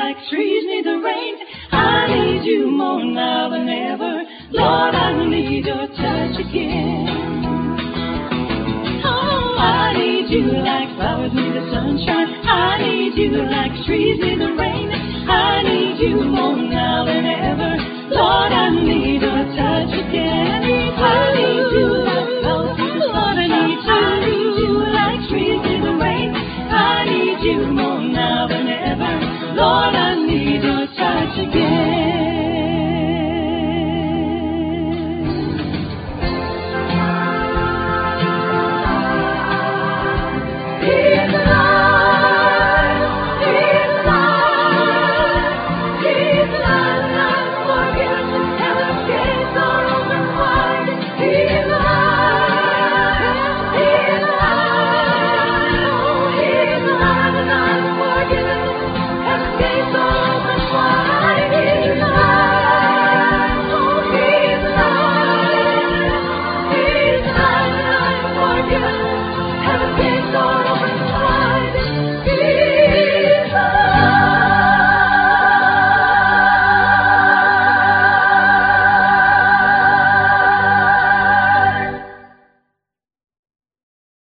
like trees need the rain. I need you more now than ever. Lord, I need your touch again. Oh, I need you like flowers need the sunshine. I need you like trees need the rain. I need you more now than ever. Lord, I need your touch again. I need you like flowers need the sunshine. I need you like trees need the rain. I need you more now than ever. Lord, I need your touch again.